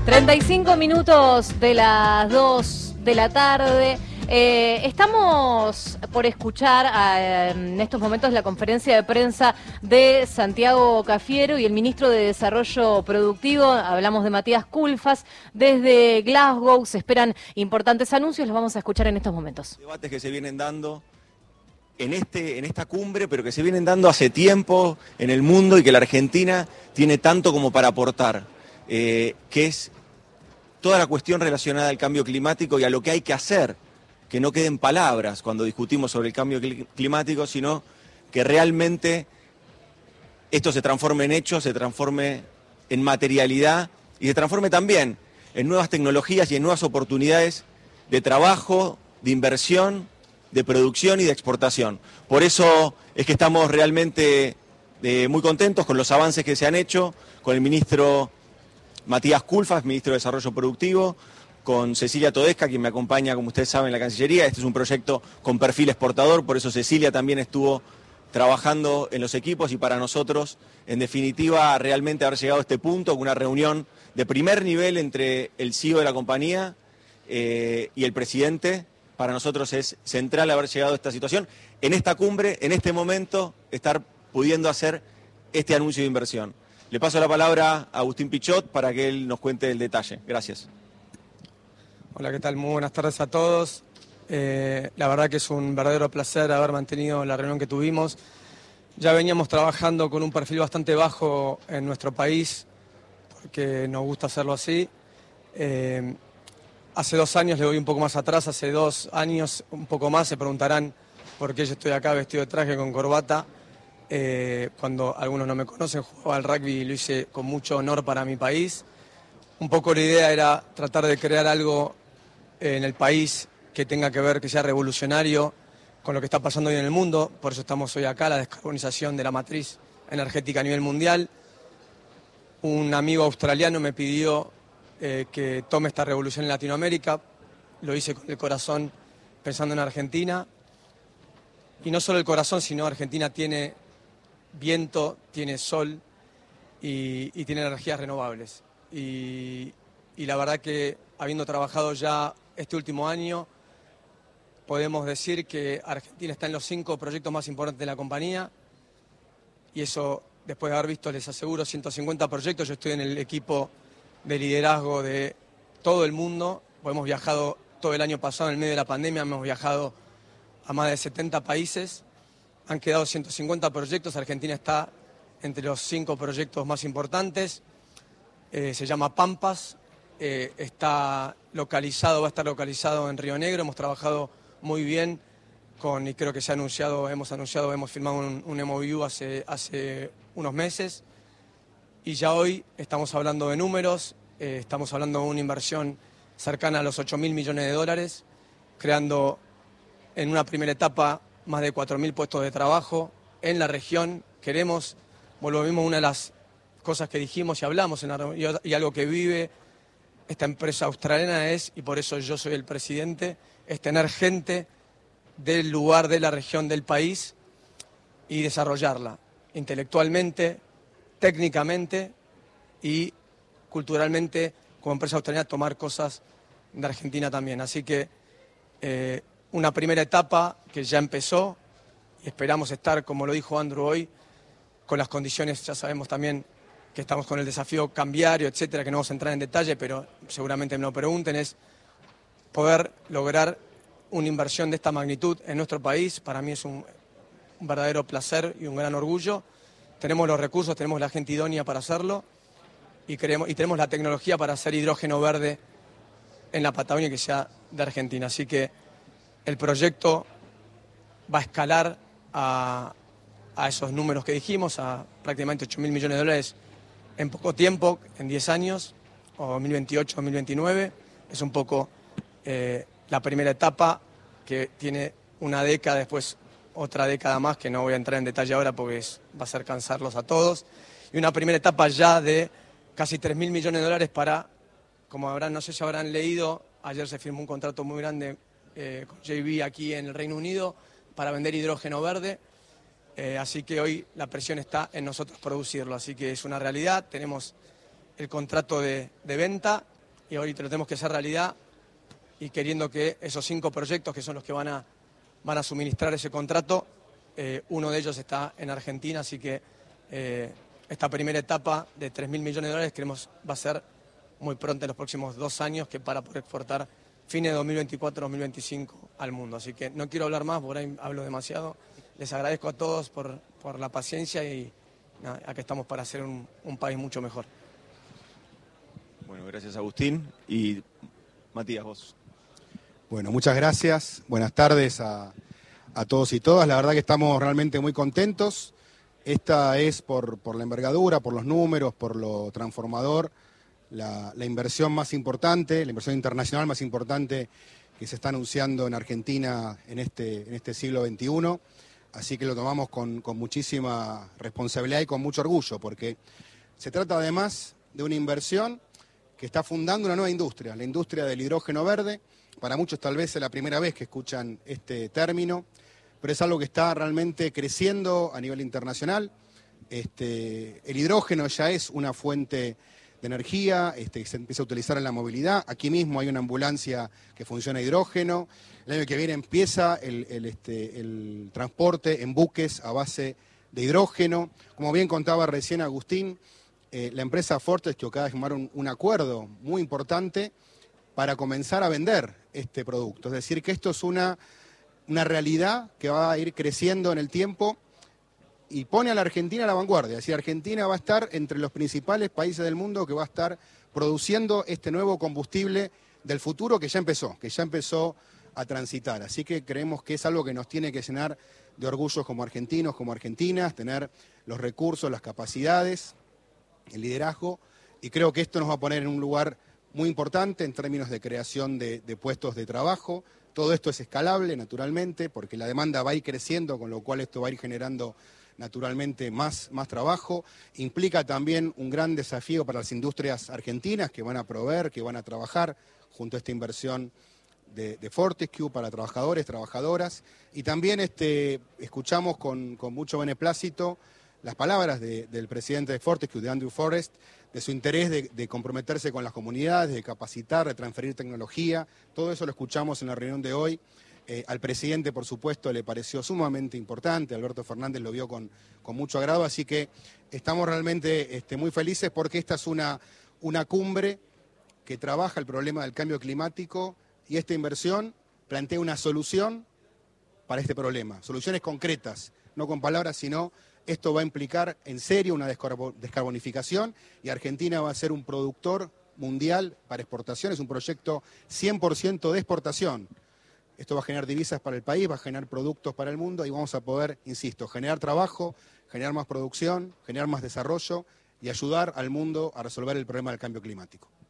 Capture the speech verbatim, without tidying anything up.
treinta y cinco minutos de las dos de la tarde. Eh, estamos por escuchar a, en estos momentos la conferencia de prensa de Santiago Cafiero y el ministro de Desarrollo Productivo. Hablamos de Matías Culfas. Desde Glasgow se esperan importantes anuncios, los vamos a escuchar en estos momentos. Debates que se vienen dando en, este, en esta cumbre, pero que se vienen dando hace tiempo en el mundo y que la Argentina tiene tanto como para aportar, eh, que es toda la cuestión relacionada al cambio climático y a lo que hay que hacer, que no queden palabras cuando discutimos sobre el cambio climático, sino que realmente esto se transforme en hechos, se transforme en materialidad y se transforme también en nuevas tecnologías y en nuevas oportunidades de trabajo, de inversión, de producción y de exportación. Por eso es que estamos realmente eh, muy contentos con los avances que se han hecho, con el ministro Matías Culfas, ministro de Desarrollo Productivo, con Cecilia Todesca, quien me acompaña, como ustedes saben, en la Cancillería. Este es un proyecto con perfil exportador, por eso Cecilia también estuvo trabajando en los equipos y para nosotros, en definitiva, realmente haber llegado a este punto, con una reunión de primer nivel entre el C E O de la compañía eh, y el presidente. Para nosotros es central haber llegado a esta situación, en esta cumbre, en este momento, estar pudiendo hacer este anuncio de inversión. Le paso la palabra a Agustín Pichot para que él nos cuente el detalle. Gracias. Hola, ¿qué tal? Muy buenas tardes a todos. Eh, la verdad que es un verdadero placer haber mantenido la reunión que tuvimos. Ya veníamos trabajando con un perfil bastante bajo en nuestro país, porque nos gusta hacerlo así. Eh, hace dos años, le voy un poco más atrás, hace dos años, un poco más, se preguntarán por qué yo estoy acá vestido de traje con corbata. Eh, cuando algunos no me conocen, jugaba al rugby y lo hice con mucho honor para mi país. Un poco la idea era tratar de crear algo en el país que tenga que ver, que sea revolucionario con lo que está pasando hoy en el mundo. Por eso estamos hoy acá, la descarbonización de la matriz energética a nivel mundial. Un amigo australiano me pidió eh, que tome esta revolución en Latinoamérica. Lo hice con el corazón pensando en Argentina. Y no solo el corazón, sino Argentina tiene viento, tiene sol y, y tiene energías renovables. Y, y la verdad que habiendo trabajado ya este último año, podemos decir que Argentina está en los cinco proyectos más importantes de la compañía y eso, después de haber visto, les aseguro, ciento cincuenta proyectos. Yo estoy en el equipo de liderazgo de todo el mundo. Hemos viajado todo el año pasado, en el medio de la pandemia, hemos viajado a más de setenta países. Han quedado ciento cincuenta proyectos. Argentina está entre los cinco proyectos más importantes. Eh, se llama Pampas. Eh, está localizado, va a estar localizado en Río Negro. Hemos trabajado muy bien con, y creo que se ha anunciado, hemos anunciado, hemos firmado un, un M O U hace, hace unos meses. Y ya hoy estamos hablando de números, eh, estamos hablando de una inversión cercana a los ocho mil millones de dólares, creando en una primera etapa más de cuatro mil puestos de trabajo en la región. Queremos, volvemos una de las cosas que dijimos y hablamos en la, y algo que vive esta empresa australiana es, y por eso yo soy el presidente, es tener gente del lugar, de la región, del país y desarrollarla intelectualmente, técnicamente y culturalmente. Como empresa australiana, tomar cosas de Argentina también. Así que eh, una primera etapa que ya empezó y esperamos estar, como lo dijo Andrew hoy, con las condiciones, ya sabemos también que estamos con el desafío cambiario, etcétera, que no vamos a entrar en detalle, pero seguramente me lo pregunten, es poder lograr una inversión de esta magnitud en nuestro país. Para mí es un, un verdadero placer y un gran orgullo. Tenemos los recursos, tenemos la gente idónea para hacerlo y, queremos, y tenemos la tecnología para hacer hidrógeno verde en la Patagonia que sea de Argentina. Así que el proyecto va a escalar a, a esos números que dijimos, a prácticamente ocho mil millones de dólares en poco tiempo, en diez años, o dos mil veintiocho, dos mil veintinueve. Es un poco eh, la primera etapa que tiene una década, después otra década más, que no voy a entrar en detalle ahora porque es, va a ser cansarlos a todos. Y una primera etapa ya de casi tres mil millones de dólares para, como habrán, no sé si habrán leído, ayer se firmó un contrato muy grande eh, con J B aquí en el Reino Unido para vender hidrógeno verde. Eh, así que hoy la presión está en nosotros producirlo, así que es una realidad. Tenemos el contrato de, de venta y ahorita lo tenemos que hacer realidad y queriendo que esos cinco proyectos que son los que van a, van a suministrar ese contrato, eh, uno de ellos está en Argentina, así que eh, esta primera etapa de tres mil millones de dólares creemos va a ser muy pronto en los próximos dos años, que para poder exportar fines de dos mil veinticuatro dos mil veinticinco al mundo. Así que no quiero hablar más, por ahí hablo demasiado. Les agradezco a todos por, por la paciencia y nada, aquí estamos para hacer un, un país mucho mejor. Bueno, gracias Agustín. Y Matías, vos. Bueno, muchas gracias. Buenas tardes a, a todos y todas. La verdad que estamos realmente muy contentos. Esta es por, por la envergadura, por los números, por lo transformador, la, la inversión más importante, la inversión internacional más importante que se está anunciando en Argentina en este, en este siglo veintiuno. Así que lo tomamos con, con muchísima responsabilidad y con mucho orgullo, porque se trata además de una inversión que está fundando una nueva industria, la industria del hidrógeno verde. Para muchos tal vez es la primera vez que escuchan este término, pero es algo que está realmente creciendo a nivel internacional. Este, el hidrógeno ya es una fuente de energía, este, que se empieza a utilizar en la movilidad. Aquí mismo hay una ambulancia que funciona a hidrógeno. El año que viene empieza el, el, este, el transporte en buques a base de hidrógeno. Como bien contaba recién Agustín, eh, la empresa Fortescue acaba de firmar un, un acuerdo muy importante para comenzar a vender este producto. Es decir, que esto es una, una realidad que va a ir creciendo en el tiempo y pone a la Argentina a la vanguardia. Es decir, Argentina va a estar entre los principales países del mundo que va a estar produciendo este nuevo combustible del futuro que ya empezó, que ya empezó a transitar. Así que creemos que es algo que nos tiene que llenar de orgullos como argentinos, como argentinas, tener los recursos, las capacidades, el liderazgo, y creo que esto nos va a poner en un lugar muy importante en términos de creación de, de puestos de trabajo. Todo esto es escalable, naturalmente, porque la demanda va a ir creciendo, con lo cual esto va a ir generando naturalmente más, más trabajo. Implica también un gran desafío para las industrias argentinas que van a proveer, que van a trabajar junto a esta inversión de, de Fortescue para trabajadores, trabajadoras. Y también este, escuchamos con, con mucho beneplácito las palabras de, del presidente de Fortescue, de Andrew Forrest, de su interés de, de comprometerse con las comunidades, de capacitar, de transferir tecnología. Todo eso lo escuchamos en la reunión de hoy. Eh, al presidente, por supuesto, le pareció sumamente importante. Alberto Fernández lo vio con, con mucho agrado. Así que estamos realmente este, muy felices porque esta es una, una cumbre que trabaja el problema del cambio climático y esta inversión plantea una solución para este problema. Soluciones concretas, no con palabras, sino esto va a implicar en serio una descarbonificación y Argentina va a ser un productor mundial para exportación. Es un proyecto cien por ciento de exportación. Esto va a generar divisas para el país, va a generar productos para el mundo y vamos a poder, insisto, generar trabajo, generar más producción, generar más desarrollo y ayudar al mundo a resolver el problema del cambio climático.